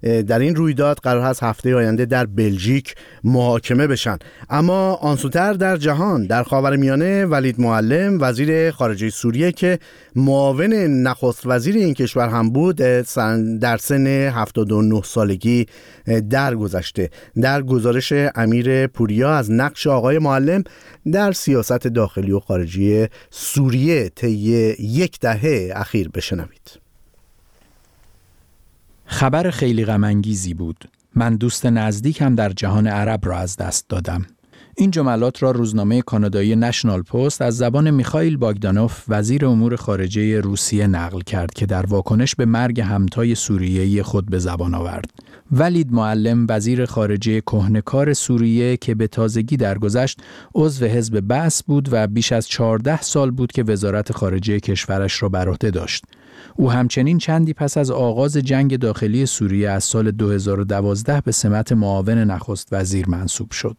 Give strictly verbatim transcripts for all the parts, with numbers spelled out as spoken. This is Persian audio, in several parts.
در این رویداد قرار هست هفته آینده در بلژیک محاکمه بشن. اما آنسوتر در جهان، در خاورمیانه، ولید معلم وزیر خارجه سوریه که معاون نخست وزیر این کشور هم بود در سن هفتاد و نه سالگی درگذشته. در گزارش امیر پوریا از نقش آقای معلم در سیاست داخلی و خارجی سوریه طی یک دهه اخیر بشنوید. خبر خیلی غم انگیزی بود. من دوست نزدیکم در جهان عرب را از دست دادم. این جملات را روزنامه کانادایی نشنال پست از زبان میخائیل باگدانوف وزیر امور خارجه روسیه نقل کرد که در واکنش به مرگ همتای سوریه‌ای خود به زبان آورد. ولید معلم وزیر خارجه کهنه‌کار سوریه که به تازگی درگذشت عضو حزب بعث بود و بیش از چهارده سال بود که وزارت خارجه کشورش را بر عهده داشت. او همچنین چندی پس از آغاز جنگ داخلی سوریه از سال دو هزار و دوازده به سمت معاون نخست وزیر منصوب شد.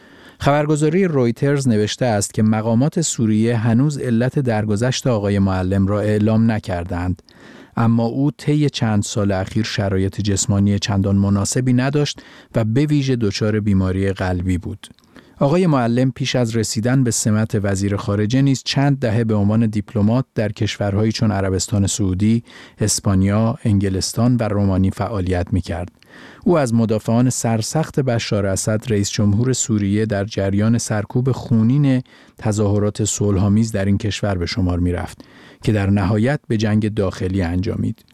خبرگزاری رویترز نوشته است که مقامات سوریه هنوز علت درگذشت آقای معلم را اعلام نکردند، اما او طی چند سال اخیر شرایط جسمانی چندان مناسبی نداشت و به ویژه دچار بیماری قلبی بود. آقای معلم پیش از رسیدن به سمت وزیر خارجه نیز چند دهه به عنوان دیپلمات در کشورهایی چون عربستان سعودی، اسپانیا، انگلستان و رومانی فعالیت می‌کرد. او از مدافعان سرسخت بشار اسد رئیس جمهور سوریه در جریان سرکوب خونین تظاهرات صلح‌آمیز در این کشور به شمار می‌رفت که در نهایت به جنگ داخلی انجامید.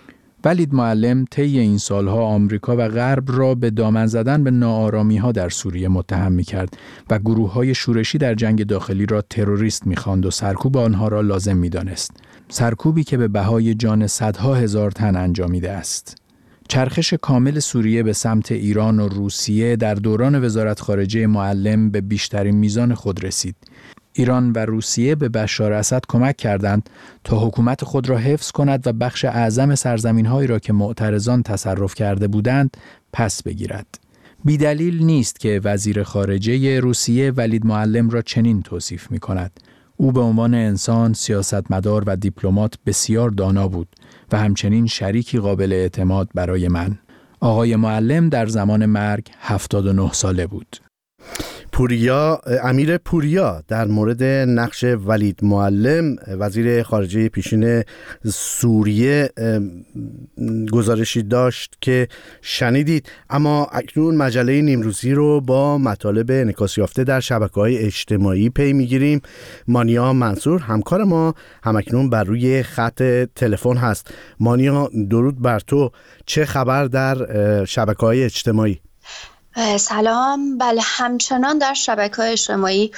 ولید معلم طی این سالها آمریکا و غرب را به دامن زدن به ناآرامی‌ها در سوریه متهم می‌کرد و گروه‌های شورشی در جنگ داخلی را تروریست می‌خواند و سرکوب آنها را لازم می‌دانست. سرکوبی که به بهای جان صدها هزار تن انجامیده است. چرخش کامل سوریه به سمت ایران و روسیه در دوران وزارت خارجه معلم به بیشترین میزان خود رسید. ایران و روسیه به بشار اسد کمک کردند تا حکومت خود را حفظ کند و بخش اعظم سرزمین‌هایی را که معترضان تصرف کرده بودند پس بگیرد. بی‌دلیل نیست که وزیر خارجه روسیه ولید معلم را چنین توصیف می‌کند: او به عنوان انسان، سیاستمدار و دیپلمات بسیار دانا بود و همچنین شریکی قابل اعتماد برای من. آقای معلم در زمان مرگ هفتاد و نه ساله بود. پوریا، امیر پوریا در مورد نقش ولید معلم وزیر خارجه پیشین سوریه گزارشی داشت که شنیدید. اما اکنون مجله نیمروزی رو با مطالب انعکاس یافته در شبکه‌های اجتماعی پی می‌گیریم. مانیا منصور همکار ما همکنون بر روی خط تلفن هست. مانیا، درود بر تو. چه خبر در شبکه‌های اجتماعی؟ سلام. بله، همچنان در شبکه‌های اجتماعی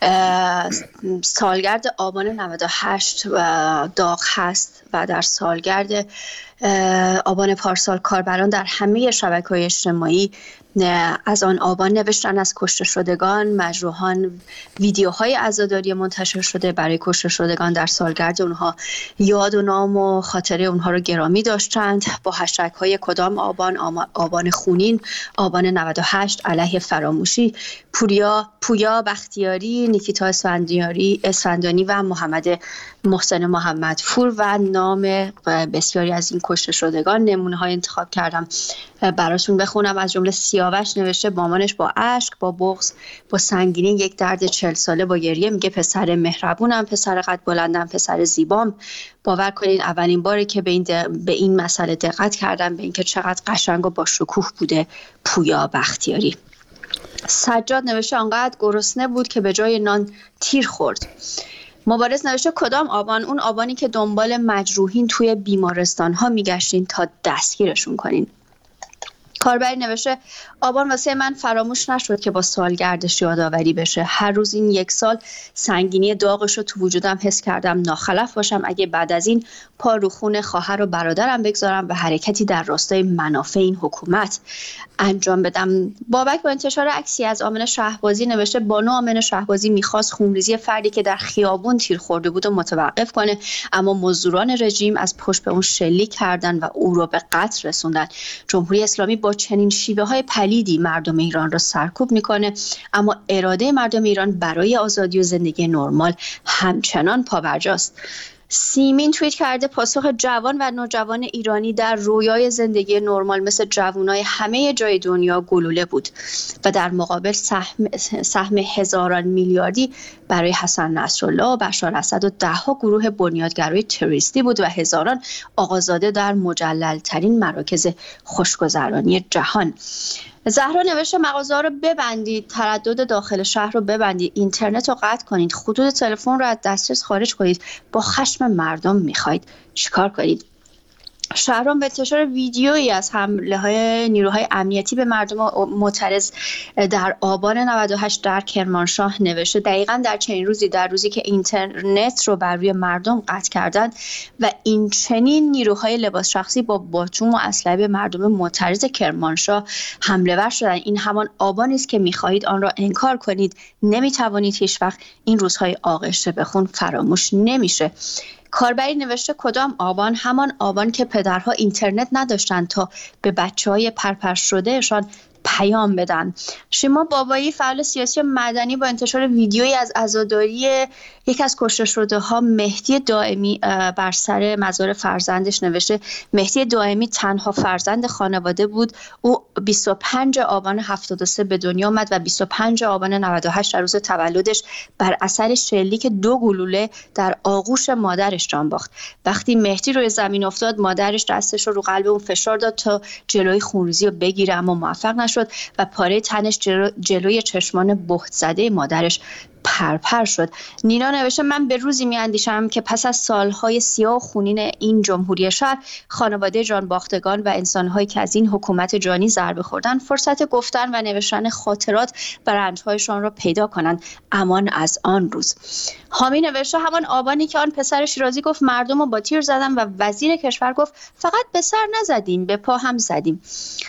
سالگرد آبان نود و هشت داغ هست و در سالگرد آبان پارسال کاربران در همه شبکه‌های اجتماعی از آن آبان نوشتن از کشته شدگان، مجروحان، ویدیوهای عزاداری منتشر شده برای کشته شدگان در سالگرد اونها یاد و نام و خاطره اونها رو گرامی داشتند با هشتگ های کدام آبان، آبان خونین، آبان نود و هشت، علیه فراموشی، پوریا پویا بختیاری، نیکیتا اسفندیاری اسفندانی و محمد محسن محمدپور و نام بسیاری از این کشته شدگان. نمونه های انتخاب کردم براتون بخونم. از جمله سیاوش نوشته مامانش با اشک، با بغض، با سنگینی یک درد چهل ساله با گریه میگه پسر مهربونم، پسر قد بلندم، پسر زیبام. باور کنین اولین باره که به این, به این مسئله دقت کردم، به اینکه چقدر قشنگ و با شکوه بوده پویا بختیاری. سجاد نوشته آنقدر گرسنه بود که به جای نان تیر خورد. مبارز نوشته کدام آبان؟ اون آبانی که دنبال مجروحین توی بیمارستان ها میگشتین تا دستگیرشون کنین. کاربری نوشته آبان واسه من فراموش نشد که با سالگردش یادآوری بشه. هر روز این یک سال سنگینی داغش رو تو وجودم حس کردم. ناخلف باشم اگه بعد از این پا رو خون خواهر و برادرم بگذارم و حرکتی در راستای منافع این حکومت انجام بدم. بابک با انتشار عکسی از آمنه شهبازی نوشته بانو آمنه شهبازی میخواست خونریزی فردی که در خیابون تیر خورده بود و متوقف کنه، اما مزدوران رژیم از پشت به اون شلیک کردن و او رو به قتل رسوندن. جمهوری اسلامی با چنین شیوه های پلیدی مردم ایران را سرکوب میکنه، اما اراده مردم ایران برای آزادی و زندگی نرمال همچنان پابرجاست. سیمین توییت کرده پاسخ جوان و نوجوان ایرانی در رویای زندگی نرمال مثل جوانای همه جای دنیا گلوله بود و در مقابل سهم, سهم هزاران میلیاردی برای حسن نصرالله و بشار اسد و دهها گروه بنیادگرای تروریستی بود و هزاران آقازاده در مجلل‌ترین مراکز خوشگذرانی جهان. زهرا نوشته مغازه‌ها رو ببندید، تردد داخل شهر رو ببندید، اینترنت رو قطع کنید، خطوط تلفن رو از دسترس خارج کنید. با خشم مردم میخواید چیکار کنید؟ شهرام به انتشار ویدیویی از حمله های نیروهای امنیتی به مردم معترض در آبان نود و هشت در کرمانشاه نوشته دقیقاً در چنین روزی، در روزی که اینترنت رو بر روی مردم قطع کردند و این چنین نیروهای لباس شخصی با باتوم و اسلحه به مردم معترض کرمانشاه حمله ور شدند. این همان آبانی است که می‌خواهید آن را انکار کنید. نمی‌توانید هیچ وقت این روزهای آغشته به خون فراموش نمیشه. کاربری نوشته کدام آبان؟ همان آبان که پدرها اینترنت نداشتند تا به بچه‌های پرپر شدهشان پیام بدن. شما بابایی فعال سیاسی و مدنی با انتشار ویدیویی از عزاداری یک از کشته شده ها مهدی دائمی بر سر مزار فرزندش نوشته مهدی دائمی تنها فرزند خانواده بود. او بیست و پنجم آبان هفتاد و سه به دنیا آمد و بیست و پنجم آبان نود و هشت در روز تولدش بر اثر شلیک دو گلوله در آغوش مادرش جان باخت. وقتی مهدی روی زمین افتاد مادرش دستش رو رو قلب اون فشار داد تا جلوی خونریزی رو بگیره، اما موفق نشد و پاره تنش جلو جلوی چشمان بهت زده مادرش پرپر شد. نینا نوشته من به روزی می اندیشم که پس از سالهای سیاه و خونین این جمهوری شهر، خانواده جان باختگان و انسانهایی که از این حکومت جانی ضربه خوردن فرصت گفتن و نوشتن خاطرات و رنجهایشان را پیدا کنند. امان از آن روز. حامی نوشته همان آبانی که آن پسر شیرازی گفت مردم رو با تیر زدن و وزیر کشور گفت فقط به سر نزدیم، به پا هم زدیم.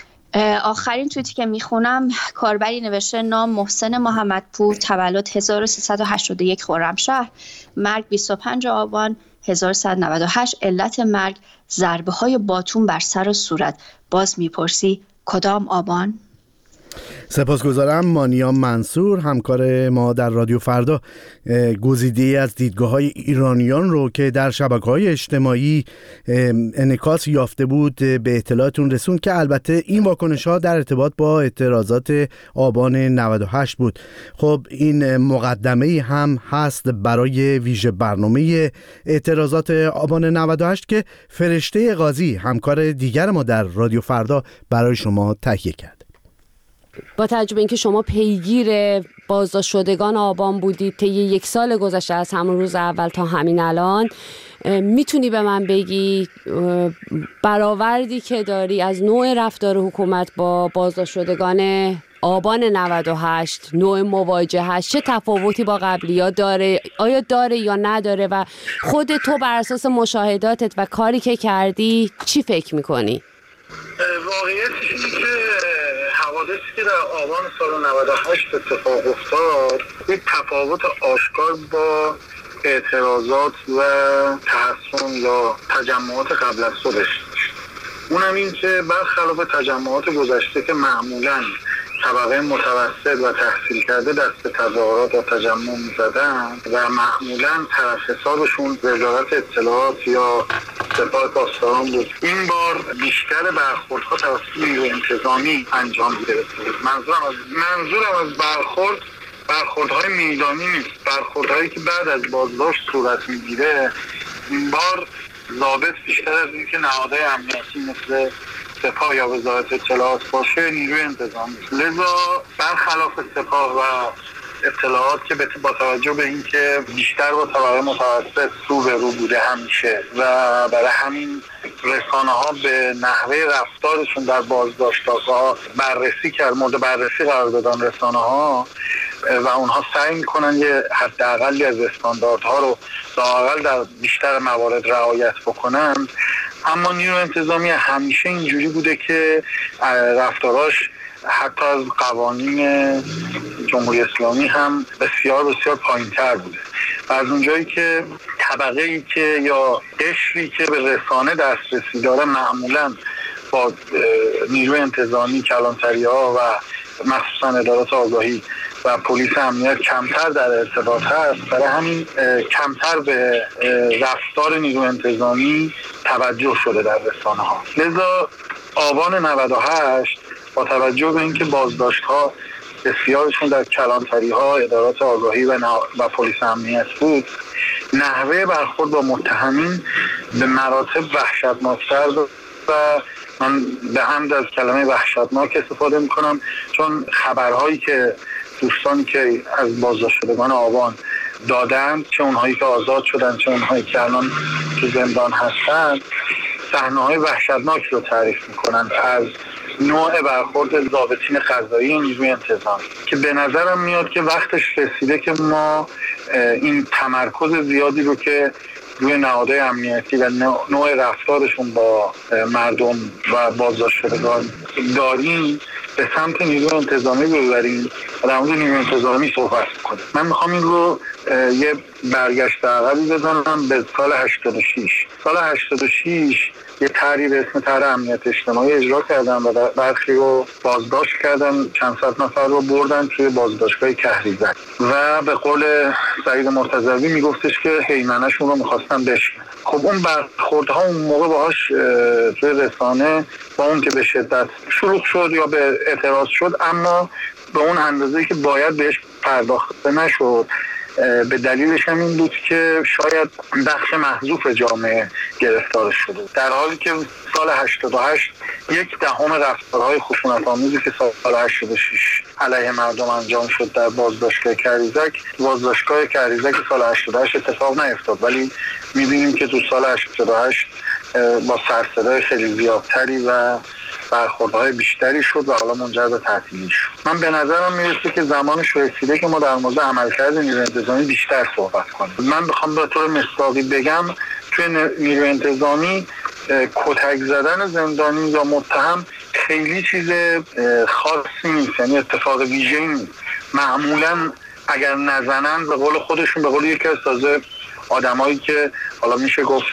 آخرین توییتی که میخونم کاربری نوشته نام محسن محمدپور، تولد هزار و سیصد و هشتاد و یک خرمشهر، مرگ بیست و پنجم آبان هزار و سیصد و نود و هشت، علت مرگ ضربه های باتون بر سر و صورت. باز میپرسی کدام آبان؟ سپاسگزارم. مانیا منصور همکار ما در رادیو فردا گزیده از دیدگاه‌های ایرانیان رو که در شبکه‌های اجتماعی انعکاس یافته بود به اطلاعتون رسوند که البته این واکنش‌ها در ارتباط با اعتراضات آبان نود و هشت بود. خب این مقدمه‌ای هم هست برای ویژه برنامه اعتراضات آبان نود و هشت که فرشته قاضی همکار دیگر ما در رادیو فردا برای شما تهیه کرد. با توجه به اینکه شما پیگیر بازداشت شدگان آبان بودید طی یک سال گذشته از همون روز اول تا همین الان، میتونی به من بگی برآوردی که داری از نوع رفتار حکومت با بازداشت شدگان آبان نود و هشت، نوع مواجهش چه تفاوتی با قبلی‌ها داره؟ آیا داره یا نداره؟ و خود تو بر اساس مشاهداتت و کاری که کردی چی فکر میکنی؟ واقعیتش اینه که حوادثی که در آبان سال نود و هشت اتفاق افتاد یک تفاوت آشکار با اعتراضات و تحصن یا تجمعات قبل از خودش داشت. اونم این که برخلاف تجمعات گذشته که معمولاً طبقه متوسط و تحصیل کرده دست تظاهرات و تجمع می‌زدن و معمولاً طرف حسابشون وزارت اطلاعات یا سپاه پاسداران بود، این بار بیشتر برخوردها توسط نیروی انتظامی انجام گرفته بود. منظورم از منظورم از برخورد برخوردهای میدانی نیست، برخوردهایی که بعد از بازداشت صورت میگیره. این بار ضابط بیشتر از اینکه نهادهای امنیتی مثل سپاه یا وزارت اطلاعات باشه، نیروی انتظامی. لذا برخلاف سپاه و اطلاعات که با توجه به اینکه بیشتر با طبقه متوسط رو به رو بوده همیشه و برای همین رسانه ها به نحوه رفتارشون در بازداشت‌ها بررسی کرد، مورد بررسی قرار دادن رسانه ها و اونها سعی میکنن یه حداقلی از استانداردها رو لااقل در بیشتر موارد رعایت بکنن. اما نیروی انتظامی همیشه اینجوری بوده که رفتاراش حتی از قوانین جمهوری اسلامی هم بسیار بسیار پایین‌تر بوده و از اونجایی که طبقه ای که یا قشری که به رسانه دسترسی داره معمولاً با نیروی انتظامی، کلانتری‌ها و مخصوصاً ادارات آگاهی و پلیس امنیت کمتر در ارتباط هست، برای همین کمتر به رفتار نیروی انتظامی توجه شده در رسانه ها. لذا آبان نود و هشت با توجه به اینکه بازداشت‌ها بسیارشون در کلانتری‌ها، ادارات آگاهی و, و پلیس امنیت بود، نحوه برخورد با متهمین به مراتب وحشتناک‌تر و من به حمد از کلمه وحشتناک استفاده می‌کنم، چون خبرهایی که دوستانی که از بازداشت شدگان آبان دادند، چه اونهایی که آزاد شدن چه اونهایی که الان تو زندان هستن، صحنه‌های وحشتناک رو تعریف می‌کنند از نوع برخورد ضابطین قضایی نیروی انتظامی که به نظرم میاد که وقتش رسیده که ما این تمرکز زیادی رو که روی نهادهای امنیتی و نوع رفتارشون با مردم و بازداشت شدگان داریم به سمت نیروی انتظامی ببریم و در مورد نیروی انتظامی صحبت کنیم. من میخوام این رو یه برگشت عقبی بزنم به سال هشتاد و شش. سال هشتاد و شش یه طرحی به اسم طرح امنیت اجتماعی اجرا کردن و برخی رو بازداشت کردن، چند صد نفر رو بردن توی بازداشتگاه کهریزک و به قول سعید مرتضوی میگفتش که هیمنه‌شون رو میخواستن بشکنن. خب اون برخوردها اون موقع باهاش توی رسانه با اون که به شدت شروع شد یا به اعتراض شد، اما به اون اندازه‌ای که باید بهش پرداخته نشد. به دلیلش هم این بود که شاید بخش محذوف جامعه گرفتار شده، در حالی که سال هشتاد و هشت یک دهم رفتارهای خشونت‌آمیزی که سال هشتاد و شش علیه مردم انجام شد در بازداشتگاه کهریزک، بازداشتگاه کهریزک سال هشتاد و هشت اتفاق نیفتاد، ولی می‌بینیم که تو سال هشتاد و هشت با سرصدای خیلی زیادتری و برخوردهای بیشتری شد و حالا منجر به تعطیلی شد. من به نظرم میرسه که زمانش رسیده که ما در مورد عملکرد نیروی انتظامی بیشتر صحبت کنیم. من بخوام به طور مثالی بگم، توی نیروی انتظامی کتک زدن زندانی یا متهم خیلی چیز خاصی نیست، یعنی اتفاق ویژه‌ای نیست. معمولا اگر نزنن به قول خودشون، به قول یکی از تازه آدمایی که حالا میشه گفت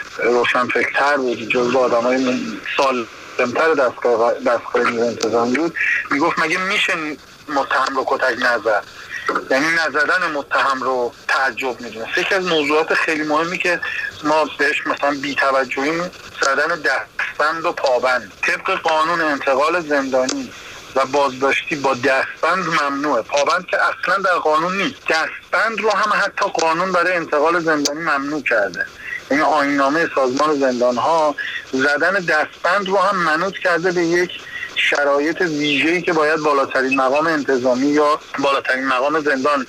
روشنفکرتر بود، جزو آدمای سال دمتر دستگاه دستگاه نیروی انتظامی بود، میگفت مگه میشه متهم رو کتک نزد؟ یعنی نزدن متهم رو تعجب میدونه. یکی از موضوعات خیلی مهمی که ما بهش مثلا بی‌توجهیم زدن دستبند و پابند. طبق قانون انتقال زندانی و بازداشتی با دستبند ممنوعه، پابند که اصلا در قانون نیست. دستبند رو هم حتی قانون برای انتقال زندانی ممنوع کرده. این آیین‌نامه سازمان زندان‌ها زدن دستبند رو هم منوط کرده به یک شرایط ویژه‌ای که باید بالاترین مقام انتظامی یا بالاترین مقام زندان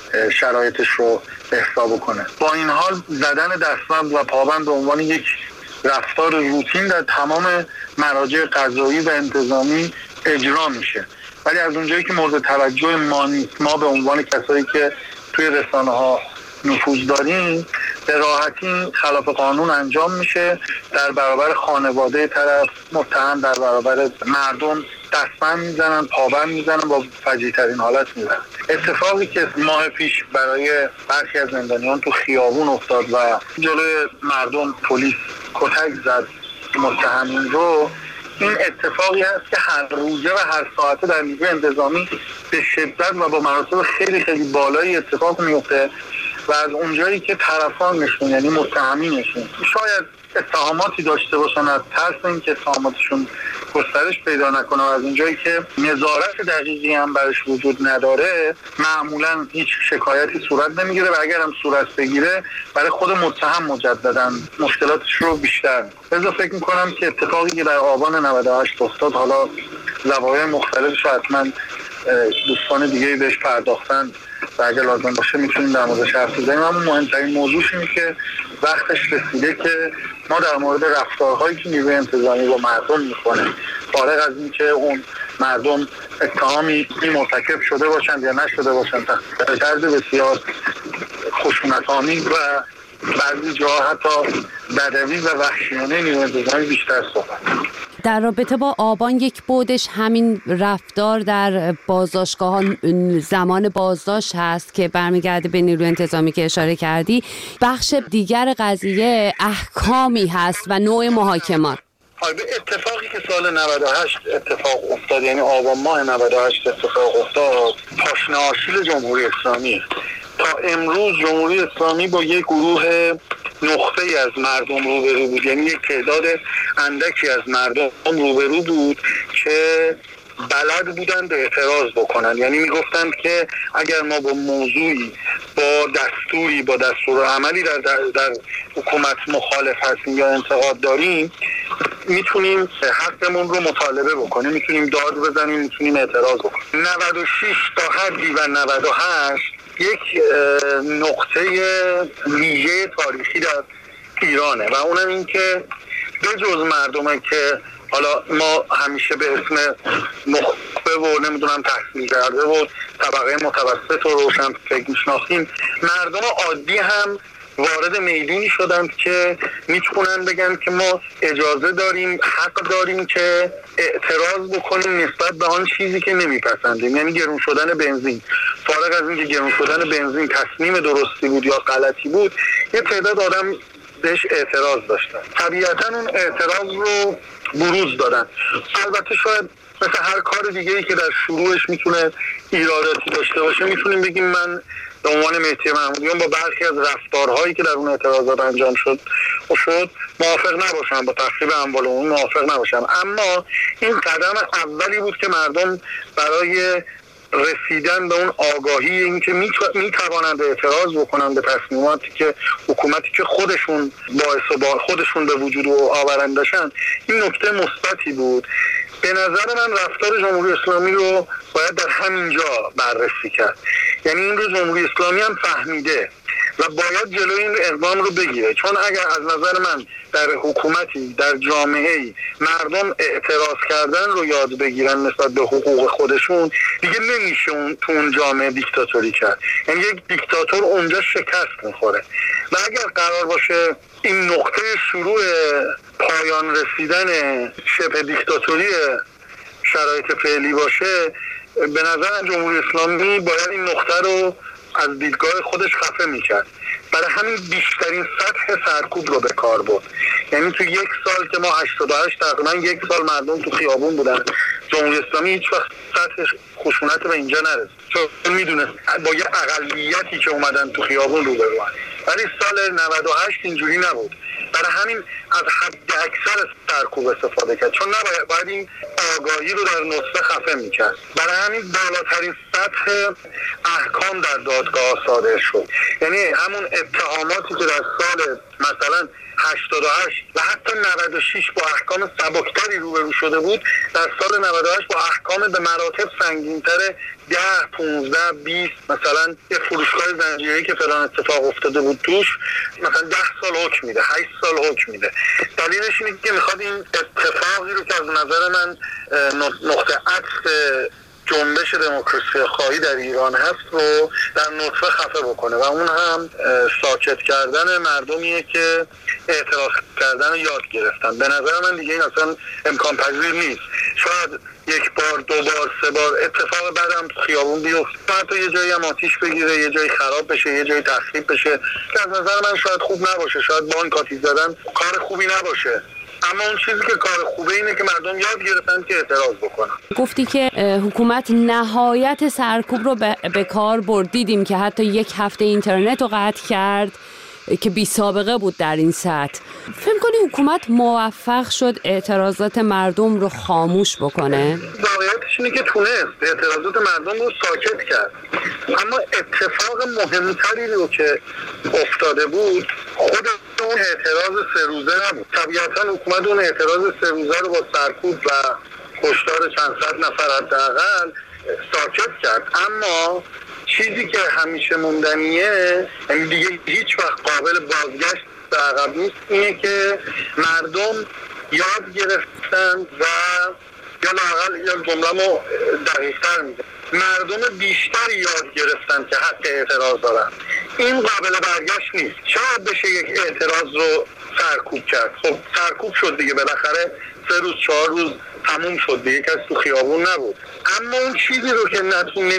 شرایطش رو حساب کنه. با این حال زدن دستبند و پابند به عنوان یک رفتار روتین در تمام مراجع قضایی و انتظامی اجرا میشه، ولی از اونجایی که مورد توجه ما نیست، ما به عنوان کسایی که توی رسانه‌ها نفوذ داریم به راحتی خلاف قانون انجام میشه. در برابر خانواده طرف متهم، در برابر مردم دستبند میزنن، پابند میزنن، با فجیع ترین حالت میزنن. اتفاقی که ماه پیش برای برخی از زندانیان تو خیابون افتاد و جلوی مردم پلیس کتک زد متهمین رو، این اتفاقی است که هر روزه و هر ساعته در نیروی انتظامی به شدت و با مراتب خیلی خیلی بالایی اتفاق میفته و از اونجایی که طرفانشون یعنی متهمینشون شاید اتهاماتی داشته باشن، از ترس اینکه اتهاماتشون گسترش پیدا نکنه و از اونجایی که نظارت دقیقی هم برش وجود نداره، معمولا هیچ شکایتی صورت نمیگیره و اگر هم صورت بگیره برای خود متهم مجددا مشکلاتش رو بیشتر میکنه. لذا فکر میکنم که اتفاقی که در آبان نود و هشت افتاد، حالا زوایای مختلفش حتما دوستان دیگه بهش پرداختن و اگر لازم باشه میتونیم در موردش حرف بزنیم، اما مهمترین موضوعش اینه که وقتش رسیده که ما در مورد رفتارهایی که نیروی انتظامی با مردم میکنه، فارغ از اینکه اون مردم اتهامی مرتکب شده باشند یا نشده باشند، تحت طرز بسیار خشونت‌آمیز و بعضی جاها حتی بدوی و وحشیانه نیروی انتظامی بیشتر صحبت. در رابطه با آبان یک بودش همین رفتار در بازداشتگاه زمان بازداشت هست که برمیگرده به نیروی انتظامی که اشاره کردی. بخش دیگر قضیه احکامی هست و نوع محاکمات. به اتفاقی که سال نود و هشت اتفاق افتاد، یعنی آبان ماه نود و هشت اتفاق افتاد، پاشنه آشیل جمهوری اسلامی. تا امروز جمهوری اسلامی با یک گروه نخبه‌ای از مردم روبرو بود، یعنی یک تعداد اندکی از مردم روبرو بود که بلد بودن به اعتراض بکنن. یعنی میگفتند که اگر ما با موضوعی، با دستوری، با دستور عملی در, در, در حکومت مخالف هستیم یا انتقاد داریم، میتونیم حقمون رو مطالبه بکنیم، میتونیم داد بزنیم، میتونیم اعتراض بکنیم. نود و شش تا حدی و نود و هشت یک نقطه ویژه تاریخی در ایرانه و اونم این که به جز مردمه که حالا ما همیشه به اسم نخبه و نمیدونم تحصیل کرده و طبقه متوسط و روشن فکر میشناختیم، مردم عادی هم وارد میدونی شدند که میتونن بگن که ما اجازه داریم، حق داریم که اعتراض بکنیم نسبت به آن چیزی که نمیپسندیم. یعنی گرون شدن بنزین، فارغ از اینکه گرون شدن بنزین تصمیم درستی بود یا غلطی بود، یه تعداد آدم بهش اعتراض داشتن. طبیعتا اون اعتراض رو بروز دادن. البته شاید مثل هر کار دیگه‌ای که در شروعش میتونه ایراداتی داشته باشه، میتونیم بگیم من به عنوان مهدی محمودیان با برخی از رفتارهایی که در اون اعتراضات انجام شد و شد موافق نباشم، با تخریب اموال عمومی موافق نباشم، اما این قدم اولی بود که مردم برای رسیدن به اون آگاهی اینکه میتوانند اعتراض بکنند به تصمیماتی که حکومتی که خودشون باعث و با خودشون به وجود آورندشن، این نکته مثبتی بود. به نظر من رفتار جمهوری اسلامی رو باید در همین جا بررسی کرد. یعنی این رو جمهوری اسلامی هم فهمیده و باید جلوی این اقدام رو بگیره، چون اگر از نظر من در حکومتی، در جامعه‌ای مردم اعتراض کردن رو یاد بگیرن نسبت به حقوق خودشون، دیگه نمیشه اون تو اون جامعه دیکتاتوری کرد. یعنی یک دیکتاتور اونجا شکست میخوره و اگر قرار باشه این نقطه شروع پایان رسیدن شبه دیکتاتوری شرایط فعلی باشه، به نظر جمهوری اسلامی باید این نقطه رو از دیدگاه خودش خفه میکرد. برای همین بیشترین سطح سرکوب رو به کار برد. یعنی تو یک سال که ما هشتاد و هشت تقریبا یک سال مردم تو خیابون بودن، جمهوری اسلامی هیچ وقت سطح خشونت به اینجا نرسید، چون میدونست با یه اقلیتی که اومدن تو خیابون رو برون. ولی سال نود و هشت اینجوری نبود. برای همین از حد اکثر سرکوب استفاده کرد، چون نباید باید این آگاهی رو در نطفه خفه میکرد. برای همین بالاترین سطح احکام در دادگاه صادر شد. یعنی همون اتهاماتی که در سال مثلا هشتاد و هشت و حتی نود و شش با احکام سبکتری روبرو شده بود، در سال نود و هشت با احکام به مراتب سنگین‌تر ده، پونزده، بیست، مثلا یه فروشگاه زنجیره‌ای که فلان اتفاق افتاده بود توش مثلا ده سال حکم میده، هشت سال حکم میده. دلیلش اینه که میخواد این اتفاقی رو که از نظر من نقطه عطف جنبش دموکراسی خواهی در ایران هست رو در نطفه خفه بکنه و اون هم ساکت کردن مردمیه که اعتراض کردن رو یاد گرفتن. به نظر من دیگه این اصلا امکان پذیر نیست. شاید یک بار، دو بار، سه بار اتفاق بعدم خیابون بیفته، حتی یه جایی هم آتیش بگیره، یه جایی خراب بشه، یه جایی تخریب بشه که از نظر من شاید خوب نباشه، شاید بانک آتیش زدن کار خوبی نباشه، اما اون چیزی که کار خوبه اینه که مردم یاد گرفتن که اعتراض بکنن. گفتی که حکومت نهایت سرکوب رو به کار برد. دیدیم که حتی یک هفته اینترنت رو قطع کرد که بی سابقه بود در این سطح. فکر کنی حکومت موفق شد اعتراضات مردم رو خاموش بکنه؟ واقعیتش اینه که تونست اعتراضات مردم رو ساکت کرد، اما اتفاق مهمتری رو که افتاده بود خود اون اعتراض سه روزه نبود. طبیعتا حکومت اون اعتراض سه روزه رو با سرکوب و کشتار چند صد نفر حداقل ساکت کرد، اما چیزی که همیشه موندنیه، یعنی دیگه هیچ وقت قابل بازگشت به عقب نیست، اینه که مردم یاد گرفتن و یا لااقل یا جمله‌مو دقیق‌تر میگم، مردم بیشتری یاد گرفتن که حق اعتراض دارن. این قابل برگشت نیست. شاید بشه یک اعتراض رو سرکوب کرد، خب سرکوب شد دیگه، بالاخره سه روز چهار روز تموم شد دیگه، کسی تو خیابون نبود. اما اون چیزی رو که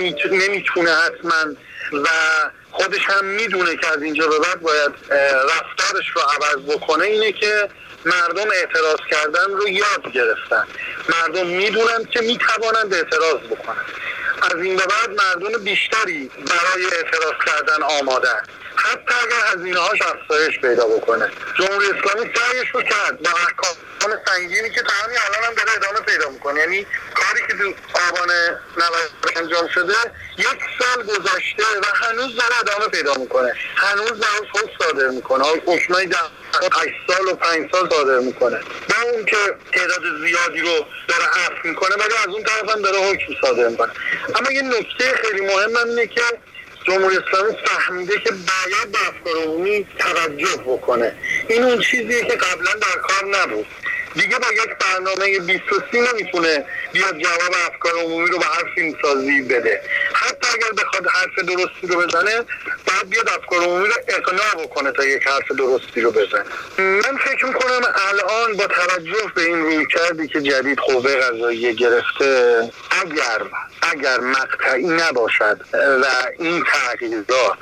نمیتونه حتما و خودش هم میدونه که از اینجا به بعد باید رفتارش رو عوض بکنه، اینه که مردم اعتراض کردن رو یاد گرفتن. مردم میدونن که میتوانند اعتراض بکنن. از این به بعد مردم بیشتری برای اعتراض کردن آمادن، حتی اگر هزینه هاش افزایش پیدا بکنه. جمهوری اسلامی سعیش رو کرد با احکام سنگینی که تا همین الان هم داره ادامه پیدا میکنه. یعنی کاری که تو آبان نود انجام شده یک سال گذشته و هنوز داره ادامه پیدا میکنه، هنوز داره حکم صادر میکنه، حکمای ده هشت سال و پنج سال صادر میکنه. با اون که تعداد زیادی رو داره عفو میکنه، ولی از اون طرف هم داره حکم صادر میکنه. اما یه نکته خیلی مهم هم اینه که جمهوری اسلامی فهمیده که باید به افکار عمومی توجه بکنه. این اون چیزیه که قبلا در کار نبود. دیگه با یک برنامه بیست و سی نمیتونه بیاد جواب افکار عمومی رو به هر فیلم سازی بده. حتی اگر بخواد حرف درستی رو بزنه، باید بیاد افکار عمومی رو اقناع بکنه تا یک حرف درستی رو بزنه. من فکر میکنم الان با توجه به این رویکردی که جدید قوه قضاییه گرفته، اگر اگر مقطعی نباشد و این تغییرات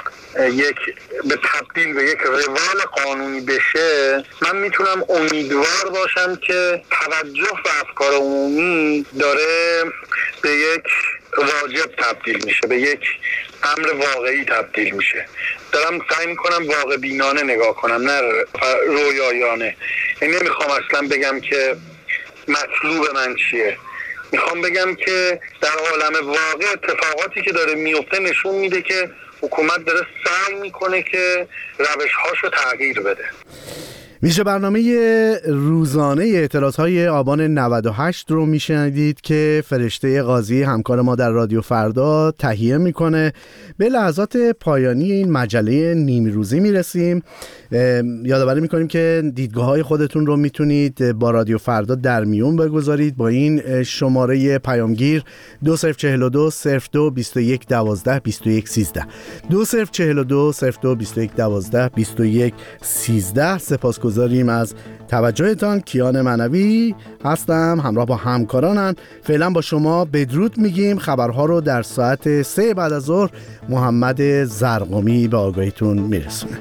یک به تبدیل به یک روال قانونی بشه، من میتونم امیدوار باشم که توجه به افکار عمومی داره به یک واجب تبدیل میشه، به یک امر واقعی تبدیل میشه. دارم سعی میکنم واقع بینانه نگاه کنم، نه رویایانه. یعنی نمیخوام اصلا بگم که مطلوب من چیه، میخوام بگم که در عالم واقع اتفاقاتی که داره میفته نشون میده که حکومت داره سعی میکنه که روش‌هاشو تغییر بده. میشه برنامه روزانه اعتراضهای آبان نود و هشت رو میشنیدید که فرشته قاضی همکار ما در رادیو فردا تهیه میکنه. به لحظات پایانی این مجله نیمه روزی میرسیم. یادآوری میکنیم که دیدگاه های خودتون رو میتونید با رادیو فردا در میون بگذارید با این شماره پیامگیر دو صفر چهل و دو صفر دو بیست و یک دوازده بیست و یک سیزده دو صفر چهل و دو صفر دو بیست و یک دوازده بیست و یک سیزده. سپاسگزاریم از توجهتان. کیان معنوی هستم، همراه با همکارانم. فعلا با شما بدرود میگیم. خبرها رو در ساعت سه بعد از ظهر محمد زرقمی به آگاهیتون میرسونه.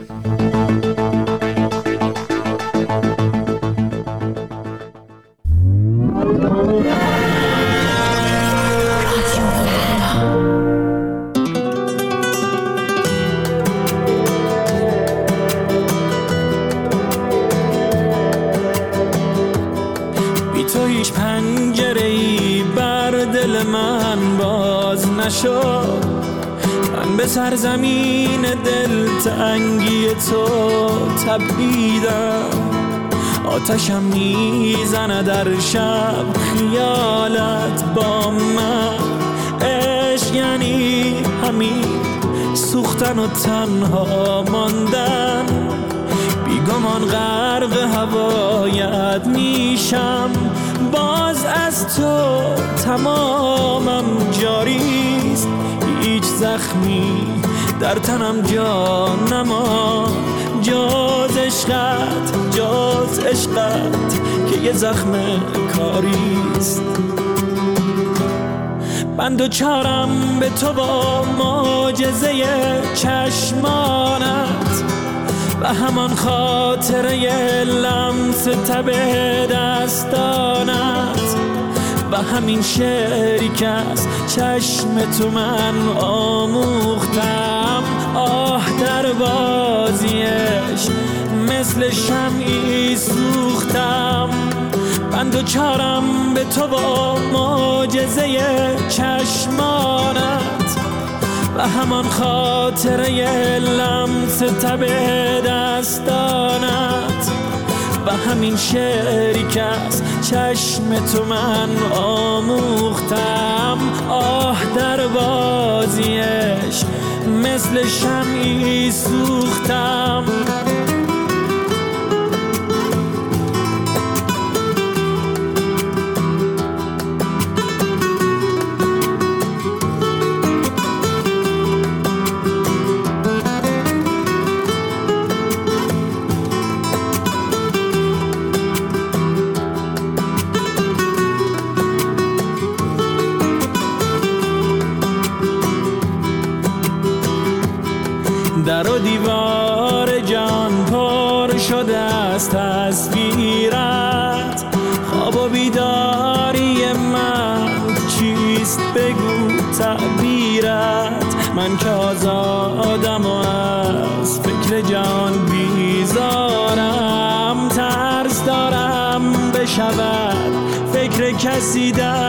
من به سرزمین دلتنگی تو تبعیدم، آتشم میزنه در شب خیالت با من. عشق یعنی همین سوختن و تنها ماندن، بیگمان غرق هوایت میشم. باز از تو تمامم جاریست، هیچ زخمی در تنم جا نما. جاز عشقت جاز عشقت که یه زخم کاریست. من دوچارم به تو با معجزه چشمانت و همان خاطره لمس تب دستانت و همین شعری که از چشم تو من آموختم. آه در بازیش مثل شمعی سوختم. من دوچارم به تو با معجزه چشمانت و همان خاطره لمس تب دستانت و همین شعری که از چشم تو من آموختم. آه در بازیش مثل شمعی سوختم. در و دیوار جان پر شده از تصویرت. خواب و بیداری من چیست بگو تعبیرت. من که آزادم و از فکر جان بیزارم. ترس دارم بشود فکر کسی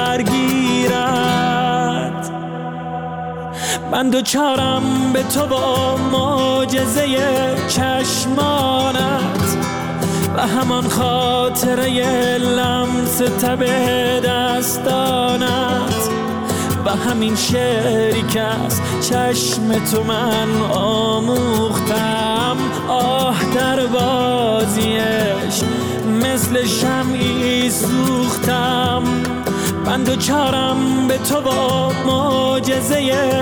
درگیرت. من دوچارم به تو با معجزه چشمانت و همان خاطره لمس تب دستانت و همین شعری که از چشم تو من آموختم. آه در بازیش مثل شمعی سوختم. من دوچارم به تو با معجزه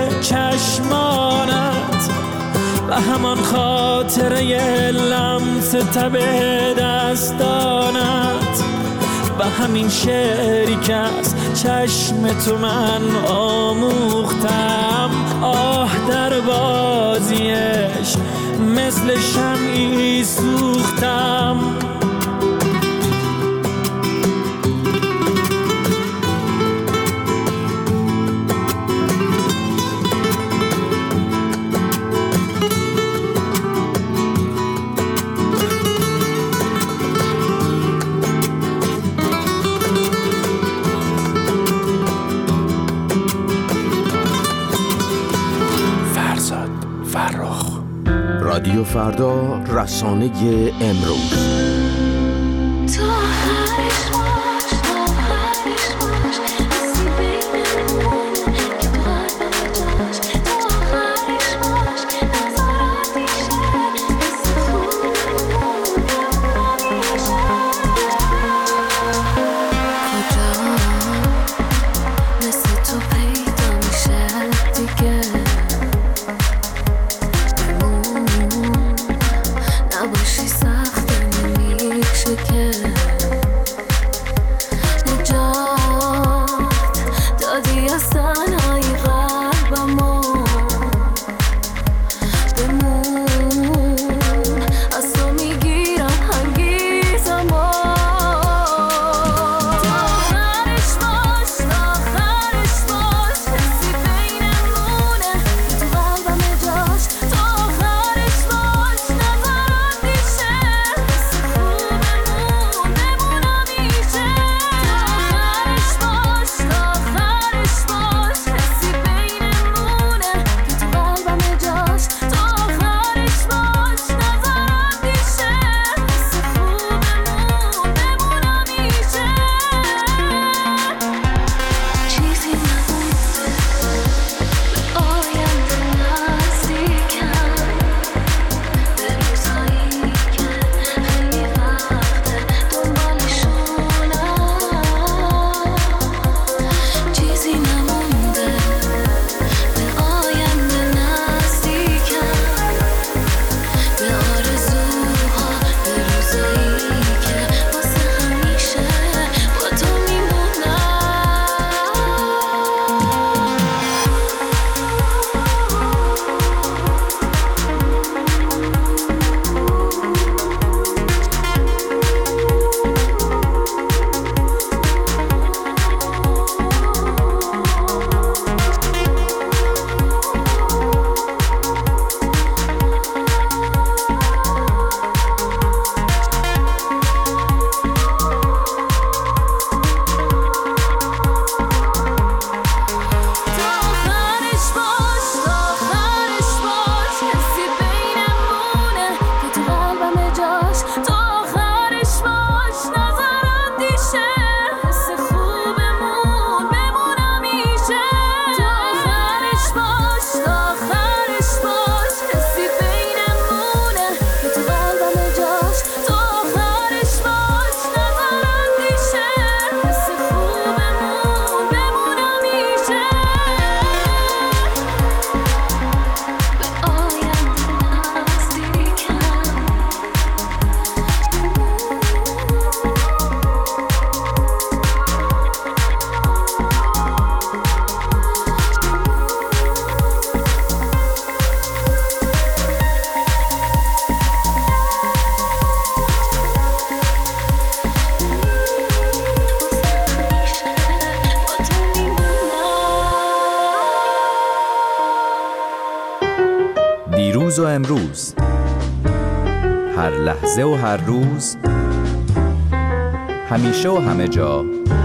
چشمانت و همان خاطره لمس تب دستانت و همین شعری که از چشم تو من آموختم. آه در بازیش مثل شمعی سوختم. رادیو فردا، رسانه امروز. سخت نمیشه دیروز و امروز، هر لحظه و هر روز، همیشه و همه جا،